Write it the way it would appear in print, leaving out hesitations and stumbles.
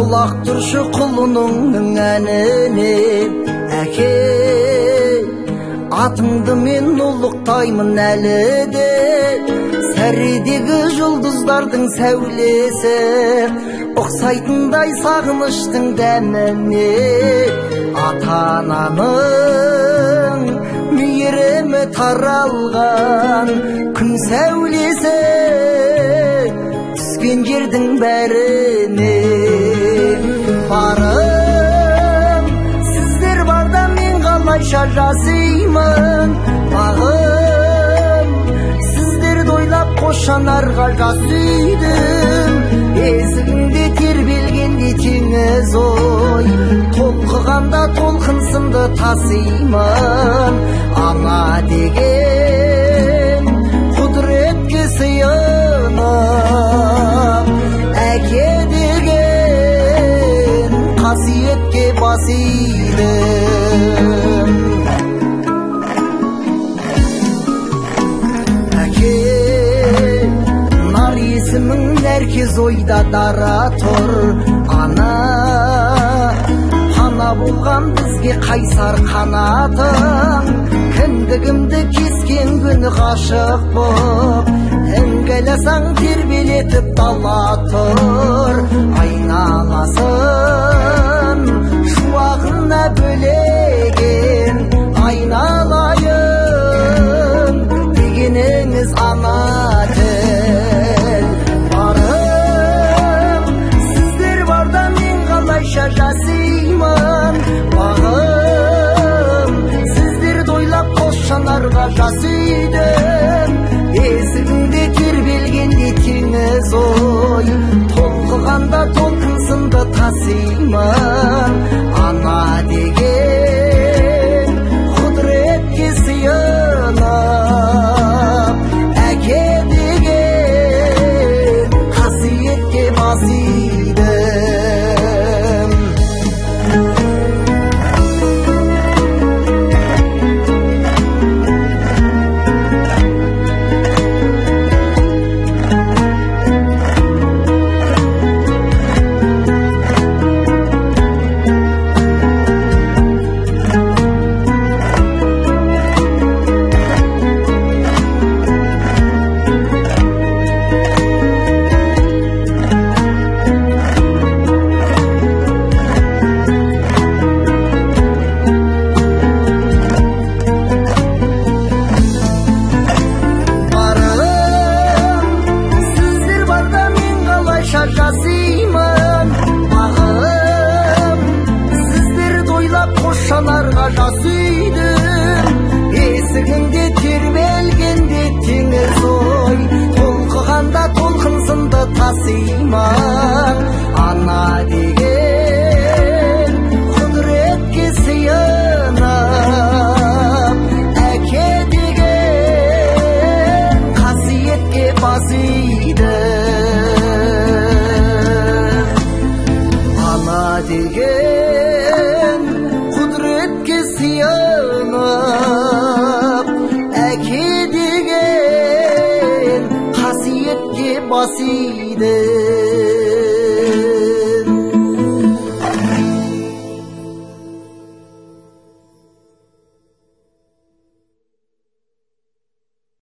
құлақ тұршы құлының әніне. Әке, атыңды мен ұлықтаймын әлі де, сәредегі жұлдыздардың сәулесі ұқсайтындай сағыныштың дәміне. Ата-ананың мейірімі таралған күн сәулесі түскен жердің бәріне. Барым, сіздер барда мен қалайша жасаймын. Бағым, сіздерді ойлап қошанарға жас үйдім. Есігінде тербелгенде теңіз ой, толқығанда толқынсынды тасимын. Ана деген құдіретке сыйынып, әке деген қасиетке бас идім. Әке, нар есімің нәркез ойда дара тұр. Ана, пана болған бізге қайсар қанатың, кіндігімді кескен күні ғашық боп, іңгәласаң тербелетіп дала тұр. Айналасын шуағына бөлеген, айналайын дегеніңіз ана тіл. Барым, сіздер барда мен қалайша жасаймын. Бағым, сіздерді ойлап қошанарға жас үйдім. Есігінде тербелгенде теңіз ой, толқығанда толқынсынды тасимын. Ана деген құдіретке сыйынып, әке деген қасиетке бас идім. Қошанарға жас үйдім. Есігінде тербелгенде теңіз ой, толқығанда толқынсынды тасимын. Ана деген құдіретке сыйынып, әке деген қасиетке бас идім. Ана деген құдіретке сыйынып, әке деген қасиетке бас идім.